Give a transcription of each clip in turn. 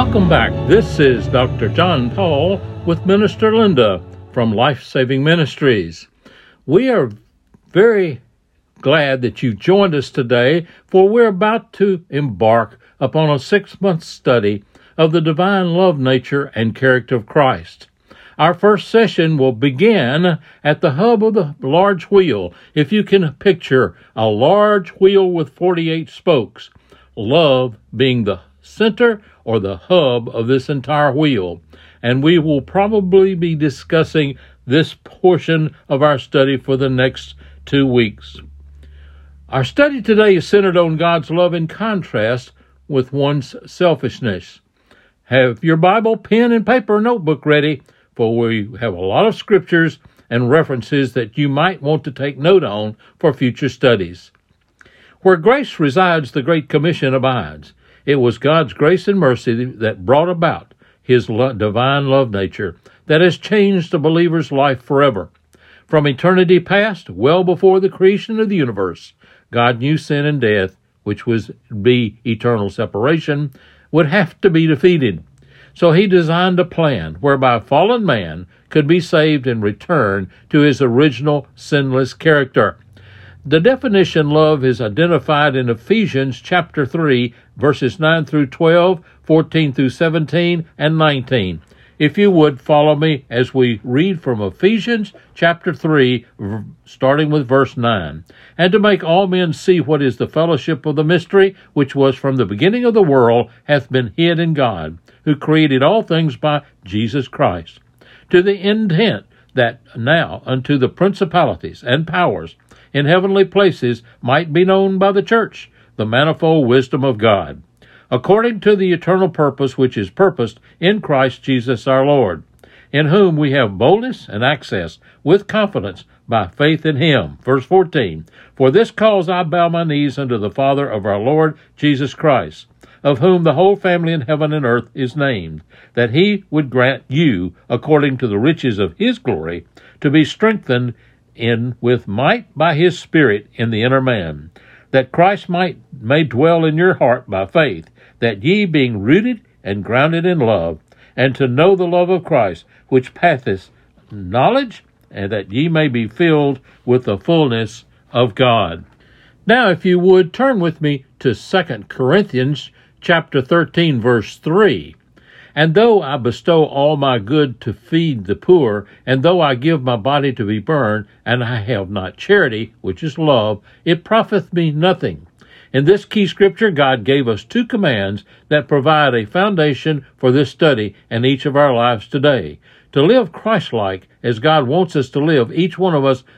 Welcome back. This is Dr. John Paul with Minister Linda from Life Saving Ministries. We are very glad that you joined us today, for we're about to embark upon a 6-month study of the divine love nature and character of Christ. Our first session will begin at the hub of the large wheel. If you can picture a large wheel with 48 spokes, love being the center or the hub of this entire wheel. And we will probably be discussing this portion of our study for the next 2 weeks. Our study today is centered on God's love in contrast with one's selfishness. Have your Bible, pen, and paper, notebook ready, for we have a lot of scriptures and references that you might want to take note on for future studies. Where grace resides, the Great Commission abides. It was God's grace and mercy that brought about His divine love nature that has changed a believer's life forever. From eternity past, well before the creation of the universe, God knew sin and death, which was be eternal separation, would have to be defeated. So He designed a plan whereby fallen man could be saved and return to his original sinless character. The definition love is identified in Ephesians chapter 3, verses 9 through 12, 14 through 17, and 19. If you would follow me as we read from Ephesians chapter 3, starting with verse 9. And to make all men see what is the fellowship of the mystery, which was from the beginning of the world, hath been hid in God, who created all things by Jesus Christ, to the intent that now unto the principalities and powers in heavenly places might be known by the church the manifold wisdom of God, according to the eternal purpose which is purposed in Christ Jesus our Lord, in whom we have boldness and access with confidence by faith in Him. Verse 14, For this cause I bow my knees unto the Father of our Lord Jesus Christ, of whom the whole family in heaven and earth is named, that He would grant you, according to the riches of His glory, to be strengthened in with might by His Spirit in the inner man, that Christ may dwell in your heart by faith, that ye, being rooted and grounded in love, and to know the love of Christ, which passeth knowledge, and that ye may be filled with the fullness of God. Now, if you would, turn with me to 2 Corinthians chapter 13, verse 3. And though I bestow all my good to feed the poor, and though I give my body to be burned, and I have not charity, which is love, it profiteth me nothing. In this key scripture, God gave us 2 commands that provide a foundation for this study and each of our lives today. To live Christ-like as God wants us to live, each one of us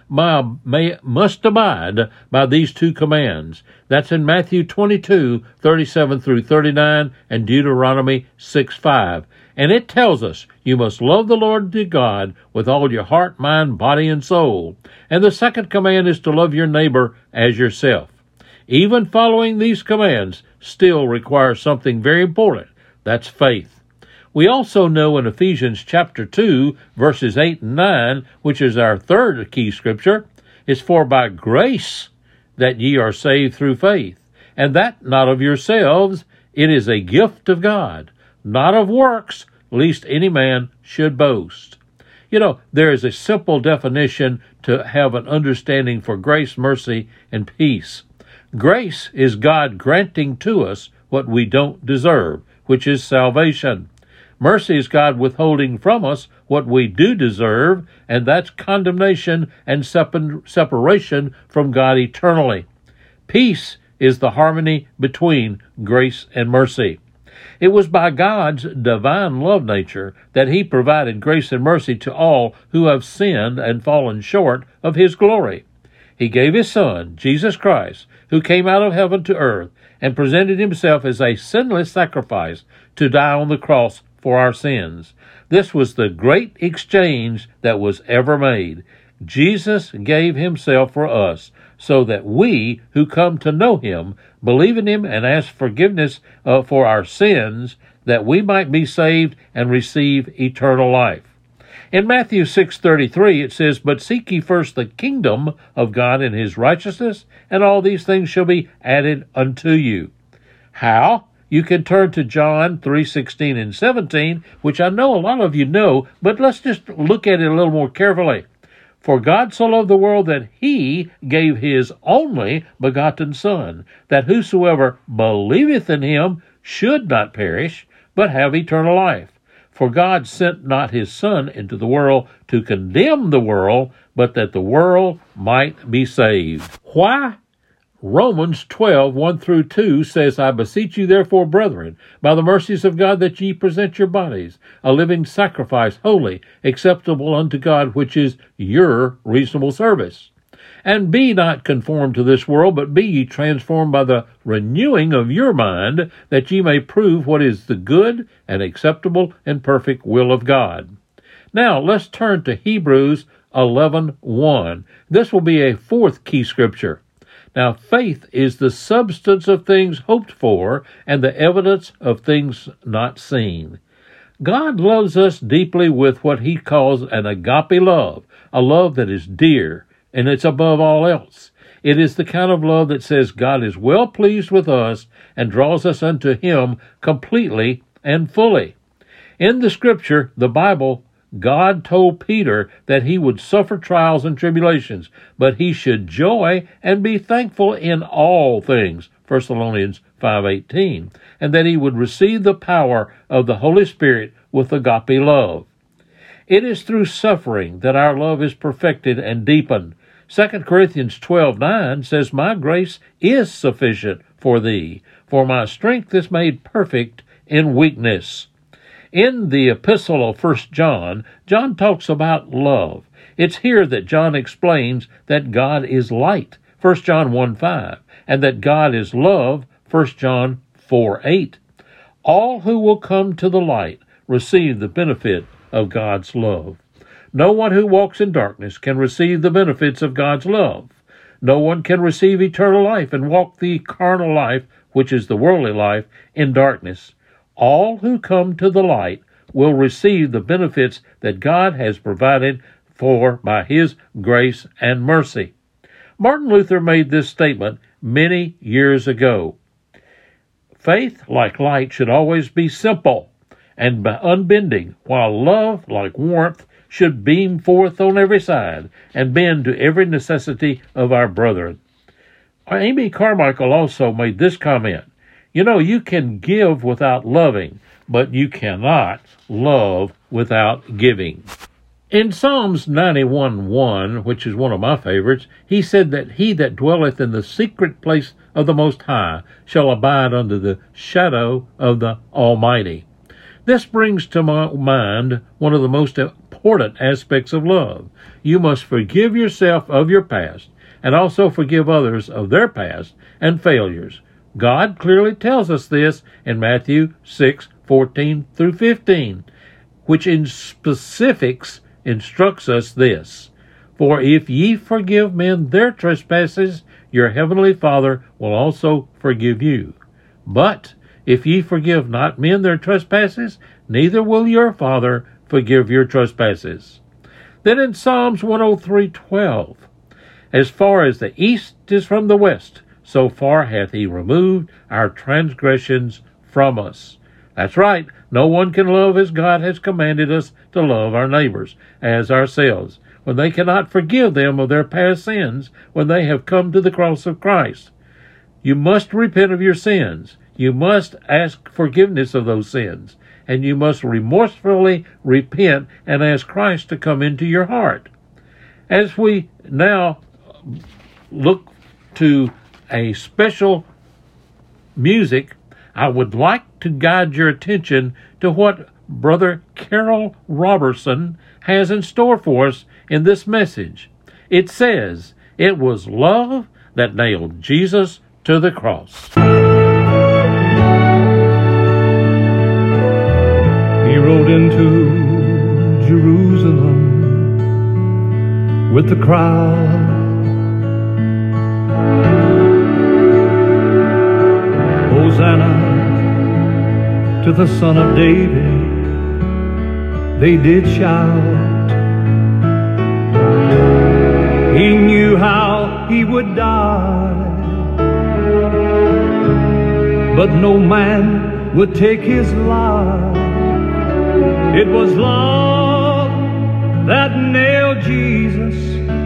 must abide by these 2 commands. That's in Matthew 22, 37 through 39, and Deuteronomy 6:5. And it tells us you must love the Lord your God with all your heart, mind, body, and soul. And the second command is to love your neighbor as yourself. Even following these commands still requires something very important. That's faith. We also know in Ephesians chapter 2, verses 8 and 9, which is our third key scripture, is for by grace that ye are saved through faith, and that not of yourselves, it is a gift of God, not of works, lest any man should boast. You know, there is a simple definition to have an understanding for grace, mercy, and peace. Grace is God granting to us what we don't deserve, which is salvation. Mercy is God withholding from us what we do deserve, and that's condemnation and separation from God eternally. Peace is the harmony between grace and mercy. It was by God's divine love nature that He provided grace and mercy to all who have sinned and fallen short of His glory. He gave His Son, Jesus Christ, who came out of heaven to earth and presented Himself as a sinless sacrifice to die on the cross for our sins. This was the great exchange that was ever made. Jesus gave Himself for us so that we who come to know Him, believe in Him, and ask forgiveness for our sins, that we might be saved and receive eternal life. In Matthew 6:33 it says, But seek ye first the kingdom of God and His righteousness, and all these things shall be added unto you. How? You can turn to John 3:16 and 17, which I know a lot of you know, but let's just look at it a little more carefully. For God so loved the world that he gave his only begotten Son, that whosoever believeth in him should not perish, but have eternal life. For God sent not his Son into the world to condemn the world, but that the world might be saved. Why? Romans 12:1-2 says, I beseech you therefore, brethren, by the mercies of God, that ye present your bodies a living sacrifice, holy, acceptable unto God, which is your reasonable service. And be not conformed to this world, but be ye transformed by the renewing of your mind, that ye may prove what is the good and acceptable and perfect will of God. Now, let's turn to Hebrews 11:1. This will be a fourth key scripture. Now, faith is the substance of things hoped for and the evidence of things not seen. God loves us deeply with what he calls an agape love, a love that is dear, and it's above all else. It is the kind of love that says God is well pleased with us and draws us unto him completely and fully. In the scripture, the Bible, God told Peter that he would suffer trials and tribulations, but he should joy and be thankful in all things, 1 Thessalonians 5:18, and that he would receive the power of the Holy Spirit with agape love. It is through suffering that our love is perfected and deepened. 2 Corinthians 12:9 says, My grace is sufficient for thee, for my strength is made perfect in weakness. In the epistle of 1 John, John talks about love. It's here that John explains that God is light, 1 John 1:5, and that God is love, 1 John 4:8. All who will come to the light receive the benefit of God's love. No one who walks in darkness can receive the benefits of God's love. No one can receive eternal life and walk the carnal life, which is the worldly life, in darkness. All who come to the light will receive the benefits that God has provided for by his grace and mercy. Martin Luther made this statement many years ago. Faith, like light, should always be simple and unbending, while love, like warmth, should beam forth on every side and bend to every necessity of our brethren. Amy Carmichael also made this comment. You know, you can give without loving, but you cannot love without giving. In Psalms 91:1, which is one of my favorites, he said that he that dwelleth in the secret place of the Most High shall abide under the shadow of the Almighty. This brings to my mind one of the most important aspects of love. You must forgive yourself of your past and also forgive others of their past and failures. God clearly tells us this in Matthew 6:14-15, which in specifics instructs us this. For if ye forgive men their trespasses, your heavenly Father will also forgive you. But if ye forgive not men their trespasses, neither will your Father forgive your trespasses. Then in Psalms 103:12, as far as the east is from the west, so far hath he removed our transgressions from us. That's right. No one can love as God has commanded us to love our neighbors as ourselves, when they cannot forgive them of their past sins when they have come to the cross of Christ. You must repent of your sins. You must ask forgiveness of those sins, and you must remorsefully repent and ask Christ to come into your heart. As we now look to a special music, I would like to guide your attention to what Brother Carol Robertson has in store for us in this message. It says, "It was love that nailed Jesus to the cross." He rode into Jerusalem with the crowd. Hosanna to the Son of David, they did shout. He knew how he would die, but no man would take his life. It was love that nailed Jesus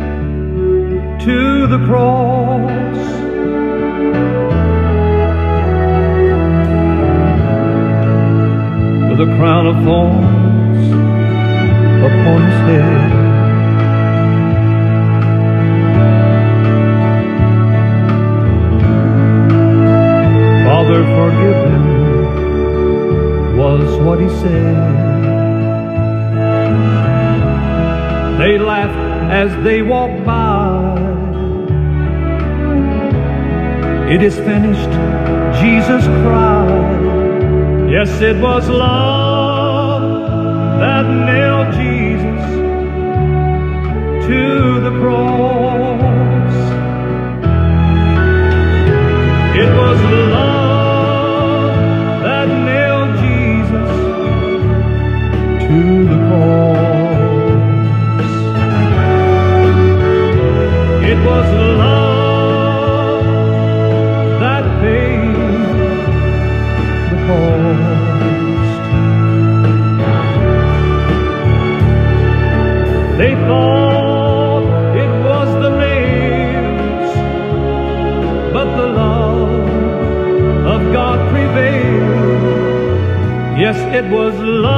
to the cross. With a crown of thorns upon his head, Father, forgive him, was what he said. They laughed as they walked by. It is finished, Jesus cried. Yes, it was love that nailed Jesus to the cross. It was love that nailed Jesus to the cross. It was love that paid the cost. They thought it was the nails, but the love of God prevailed. Yes, it was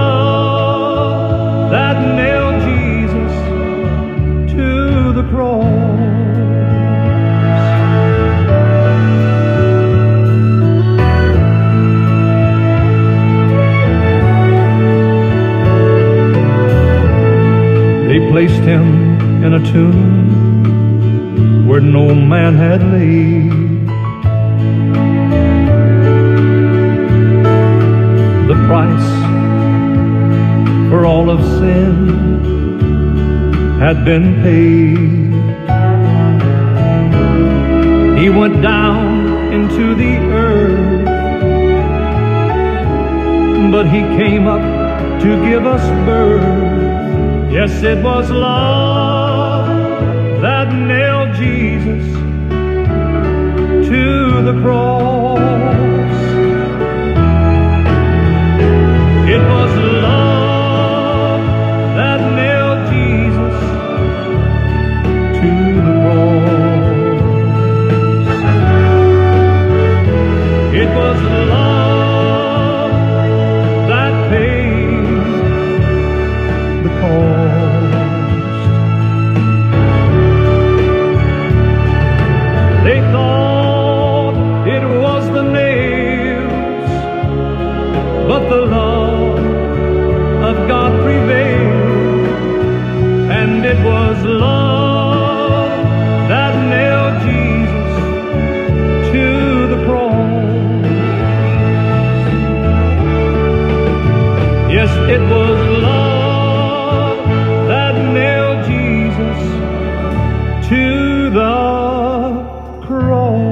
love that nailed Jesus to the cross. They placed him in a tomb where no man had laid. The price for all of sin had been paid. He went down into the earth, but he came up to give us birth. Yes, it was love that nailed Jesus to the cross. It was love that nailed Jesus to the cross. It was love that paid the cost. They thought it was the nails, but the love of God prevailed. And it was love that nailed Jesus to the cross. Yes, it was love that nailed Jesus to the cross.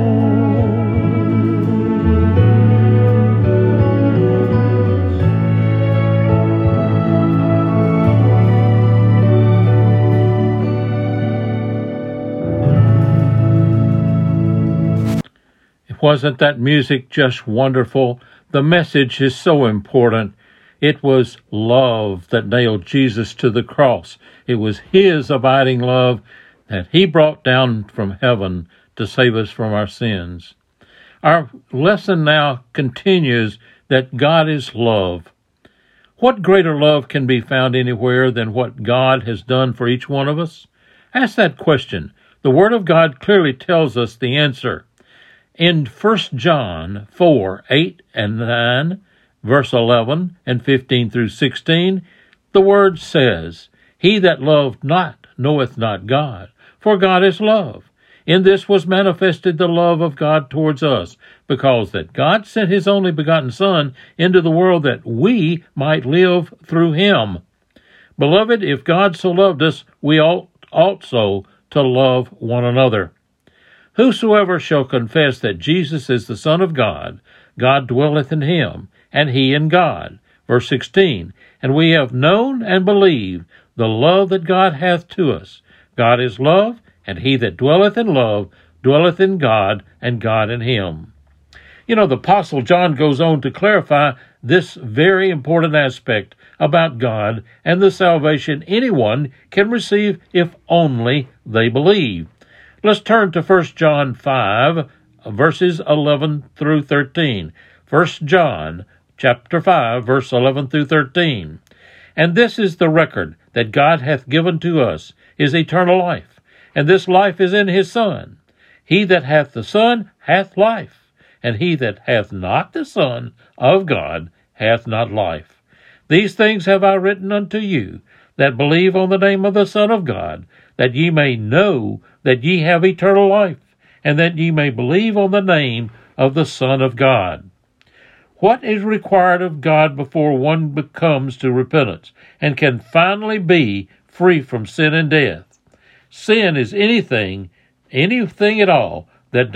Wasn't that music just wonderful? The message is so important. It was love that nailed Jesus to the cross. It was his abiding love that he brought down from heaven to save us from our sins. Our lesson now continues that God is love. What greater love can be found anywhere than what God has done for each one of us? Ask that question. The Word of God clearly tells us the answer. In 1 John 4, 8 and 9, verse 11 and 15 through 16, the Word says, He that loveth not knoweth not God, for God is love. In this was manifested the love of God towards us, because that God sent his only begotten Son into the world that we might live through him. Beloved, if God so loved us, we ought also to love one another. Whosoever shall confess that Jesus is the Son of God, God dwelleth in him, and he in God. Verse 16, And we have known and believed the love that God hath to us. God is love, and he that dwelleth in love dwelleth in God, and God in him. The Apostle John goes on to clarify this very important aspect about God and the salvation anyone can receive if only they believe. Let's turn to 1 John 5, verses 11 through 13. 1 John chapter 5, verse 11 through 13. And this is the record that God hath given to us, is eternal life, and this life is in his Son. He that hath the Son hath life, and he that hath not the Son of God hath not life. These things have I written unto you, that believe on the name of the Son of God, that ye may know that ye have eternal life, and that ye may believe on the name of the Son of God. What is required of God before one comes to repentance and can finally be free from sin and death? Sin is anything at all that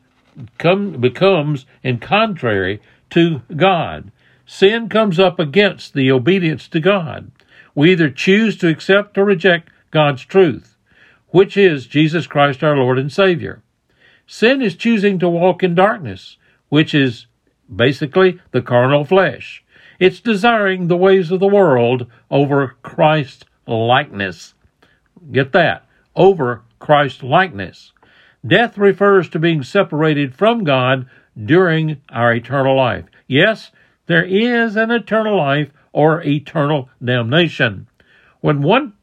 becomes in contrary to God. Sin comes up against the obedience to God. We either choose to accept or reject God's truth, which is Jesus Christ our Lord and Savior. Sin is choosing to walk in darkness, which is basically the carnal flesh. It's desiring the ways of the world over Christ likeness. Get that, over Christ likeness. Death refers to being separated from God during our eternal life. Yes, there is an eternal life or eternal damnation. When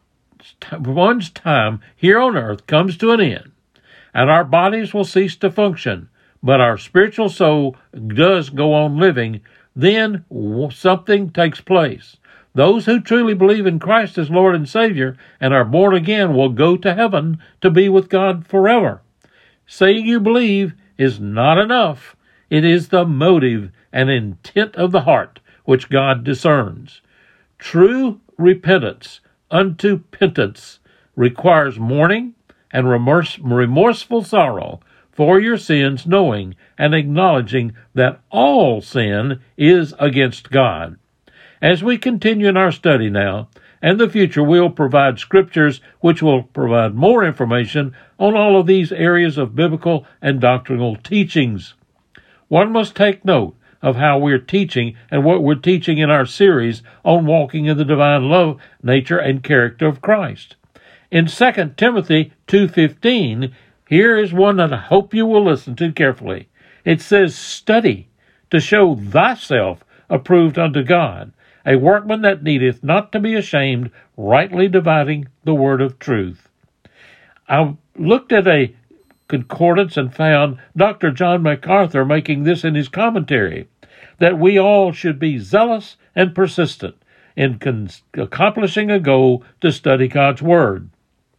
one's time here on earth comes to an end, and our bodies will cease to function, but our spiritual soul does go on living, then something takes place. Those who truly believe in Christ as Lord and Savior and are born again will go to heaven to be with God forever. Saying you believe is not enough. It is the motive and intent of the heart which God discerns. True repentance unto penance requires mourning and remorseful sorrow for your sins, knowing and acknowledging that all sin is against God. As we continue in our study now, and the future, we'll provide scriptures which will provide more information on all of these areas of biblical and doctrinal teachings. One must take note of how we're teaching and what we're teaching in our series on walking in the divine love, nature, and character of Christ. In 2 Timothy 2:15, here is one that I hope you will listen to carefully. It says, "Study to show thyself approved unto God, a workman that needeth not to be ashamed, rightly dividing the word of truth." I looked at a concordance and found Dr. John MacArthur making this in his commentary, that we all should be zealous and persistent in accomplishing a goal to study God's Word.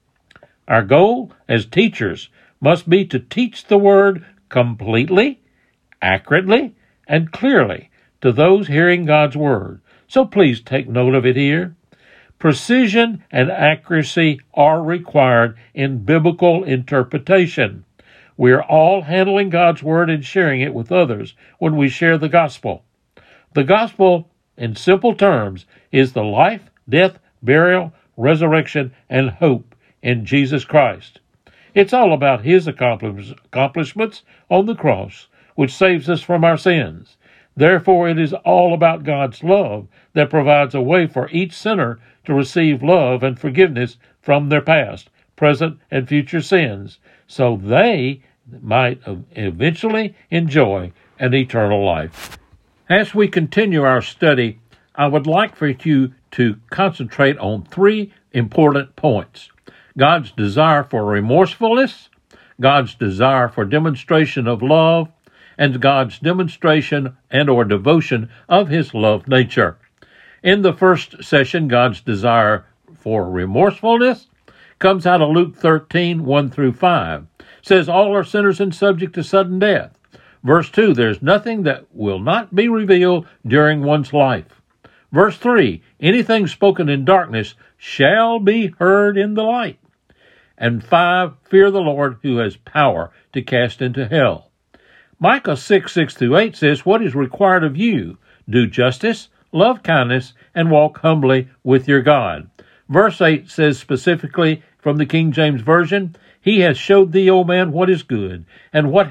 Our goal as teachers must be to teach the Word completely, accurately, and clearly to those hearing God's Word. So please take note of it here. Precision and accuracy are required in biblical interpretation. We are all handling God's Word and sharing it with others when we share the gospel. The gospel, in simple terms, is the life, death, burial, resurrection, and hope in Jesus Christ. It's all about His accomplishments on the cross, which saves us from our sins. Therefore, it is all about God's love that provides a way for each sinner to receive love and forgiveness from their past, present, and future sins, so they might eventually enjoy an eternal life. As we continue our study, I would like for you to concentrate on 3 important points: God's desire for remorsefulness, God's desire for demonstration of love, and God's demonstration and or devotion of His love nature. In the first session, God's desire for remorsefulness comes out of Luke 13, 1 through 5. It says, all are sinners and subject to sudden death. Verse 2, there's nothing that will not be revealed during one's life. Verse 3, anything spoken in darkness shall be heard in the light. And 5, fear the Lord who has power to cast into hell. Micah 6, 6 through 8 says, what is required of you? Do justice, love kindness, and walk humbly with your God. Verse 8 says specifically from the King James Version, He has showed thee, O man, what is good, and what hath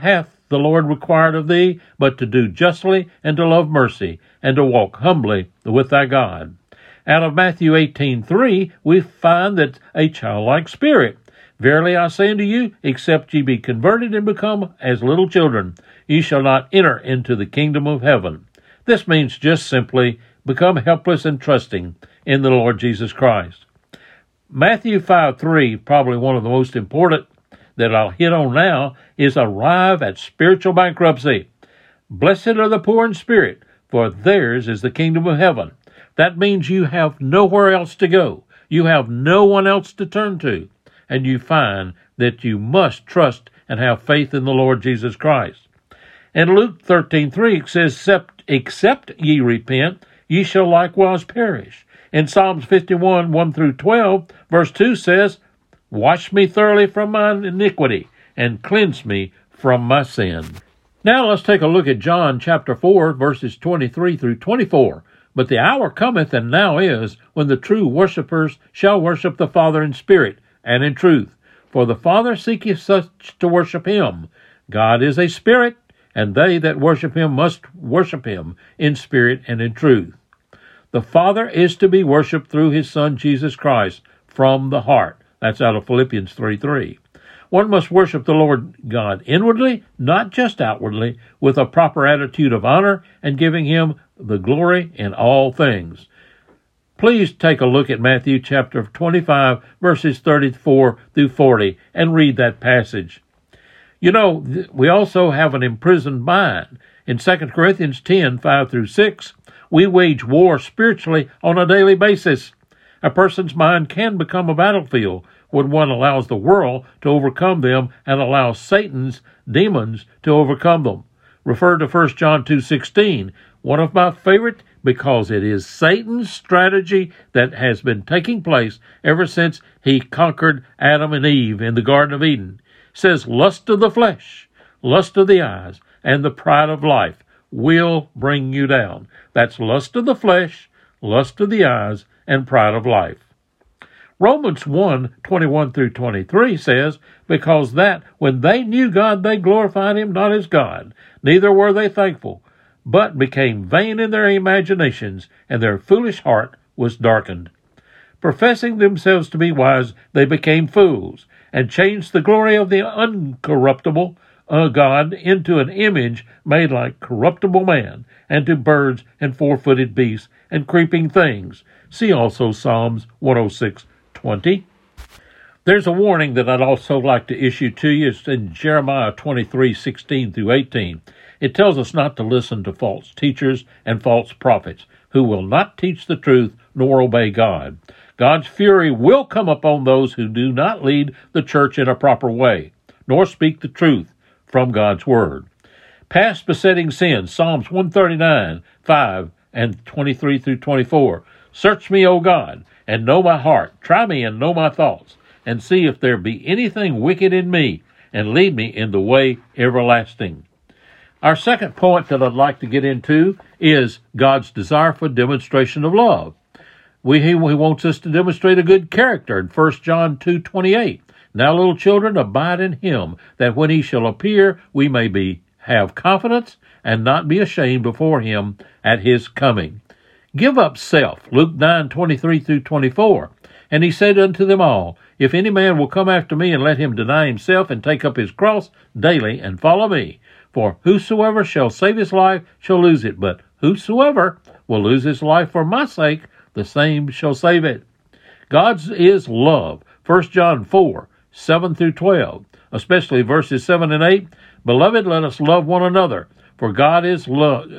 the Lord required of thee, but to do justly, and to love mercy, and to walk humbly with thy God. Out of Matthew 18:3, we find that a childlike spirit. Verily I say unto you, except ye be converted and become as little children, ye shall not enter into the kingdom of heaven. This means just simply become helpless and trusting in the Lord Jesus Christ. Matthew 5:3, probably one of the most important that I'll hit on now, is arrive at spiritual bankruptcy. Blessed are the poor in spirit, for theirs is the kingdom of heaven. That means you have nowhere else to go. You have no one else to turn to. And you find that you must trust and have faith in the Lord Jesus Christ. In Luke 13:3, it says, except ye repent, ye shall likewise perish. In Psalms 51, 1 through 12, verse 2 says, wash me thoroughly from my iniquity, and cleanse me from my sin. Now let's take a look at John chapter 4, verses 23 through 24. But the hour cometh, and now is, when the true worshippers shall worship the Father in spirit and in truth. For the Father seeketh such to worship him. God is a spirit, and they that worship him must worship him in spirit and in truth. The Father is to be worshipped through his Son Jesus Christ from the heart. That's out of Philippians 3:3. One must worship the Lord God inwardly, not just outwardly, with a proper attitude of honor and giving him the glory in all things. Please take a look at Matthew chapter 25, verses 34 through 40, and read that passage. You know, we also have an imprisoned mind. In 2 Corinthians 10, 5 through 6, we wage war spiritually on a daily basis. A person's mind can become a battlefield when one allows the world to overcome them and allows Satan's demons to overcome them. Refer to 1 John 2:16, one of my favorite, because it is Satan's strategy that has been taking place ever since he conquered Adam and Eve in the Garden of Eden. It says, lust of the flesh, lust of the eyes, and the pride of life will bring you down. That's lust of the flesh, lust of the eyes, and pride of life. Romans 1:21 through 23 says, because that when they knew God, they glorified him not as God, neither were they thankful, but became vain in their imaginations, and their foolish heart was darkened. Professing themselves to be wise, they became fools, and changed the glory of the uncorruptible God into an image made like corruptible man, and to birds and four-footed beasts and creeping things. See also Psalms 106:20. There's a warning that I'd also like to issue to you. It's in Jeremiah 23:16 through 18. It tells us not to listen to false teachers and false prophets who will not teach the truth nor obey God. God's fury will come upon those who do not lead the church in a proper way, nor speak the truth from God's word. Past besetting sins, Psalms 139, 5 and 23 through 24. Search me, O God, and know my heart. Try me and know my thoughts, and see if there be anything wicked in me, and lead me in the way everlasting. Our second point that I'd like to get into is God's desire for demonstration of love. He wants us to demonstrate a good character in 1 John 2:28. Now, little children, abide in him, that when he shall appear, we may have confidence and not be ashamed before him at his coming. Give up self, Luke 9:23 through 24. And he said unto them all, if any man will come after me, and let him deny himself and take up his cross daily and follow me. For whosoever shall save his life shall lose it, but whosoever will lose his life for my sake, the same shall save it. God's is love. 1 John 4, 7 through 12, especially verses 7 and 8. Beloved, let us love one another, for God is love.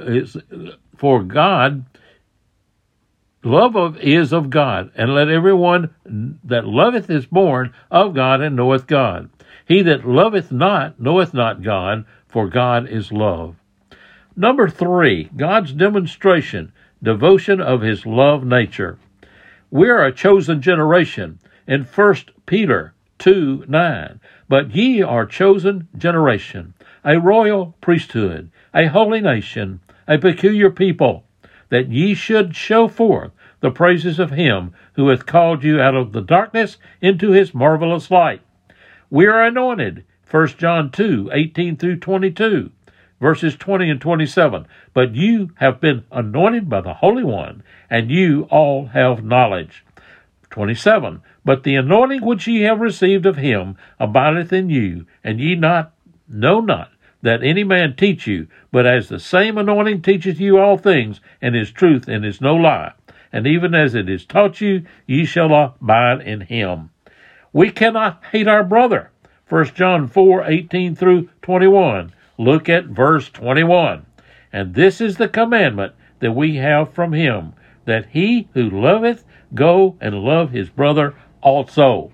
Love is of God, and let everyone that loveth is born of God and knoweth God. He that loveth not knoweth not God, for God is love. Number 3, God's demonstration, devotion of his love nature. We are a chosen generation in 1 Peter 2:9. But ye are chosen generation, a royal priesthood, a holy nation, a peculiar people, that ye should show forth the praises of him who hath called you out of the darkness into his marvelous light. We are anointed, 1 John 2:18 through 22, verses 20 and 27. But you have been anointed by the Holy One, and you all have knowledge. 27. But the anointing which ye have received of him abideth in you, and ye know not that any man teach you, but as the same anointing teacheth you all things, and is truth, and is no lie. And even as it is taught you, ye shall abide in him. We cannot hate our brother. 1 John 4:18 through 21. Look at verse 21. And this is the commandment that we have from him, that he who loveth go and love his brother also.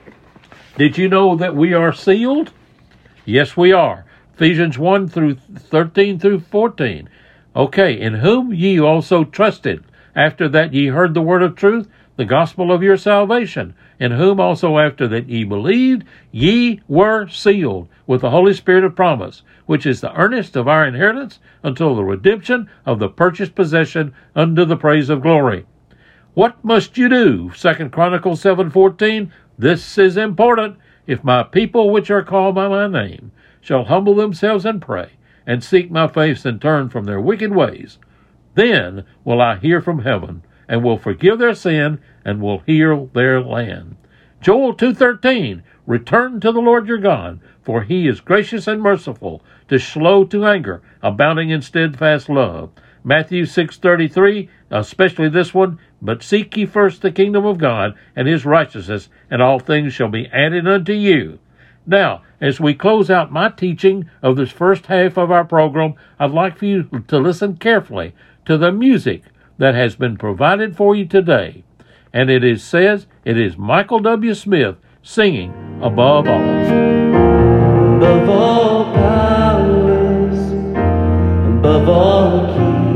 Did you know that we are sealed? Yes, we are. Ephesians 1 through 13 through 14. Okay, in whom ye also trusted, after that ye heard the word of truth, the gospel of your salvation, in whom also after that ye believed, ye were sealed with the Holy Spirit of promise, which is the earnest of our inheritance until the redemption of the purchased possession unto the praise of glory. What must you do? 2 Chronicles 7:14. This is important. If my people which are called by my name shall humble themselves and pray, and seek my face and turn from their wicked ways, then will I hear from heaven, and will forgive their sin, and will heal their land. Joel 2:13. Return to the Lord your God, for he is gracious and merciful, to slow to anger, abounding in steadfast love. Matthew 6:33, especially this one, but seek ye first the kingdom of God and his righteousness, and all things shall be added unto you. Now, as we close out my teaching of this first half of our program, I'd like for you to listen carefully to the music that has been provided for you today. And it says it is Michael W. Smith singing Above All. Above all powers, above all kings,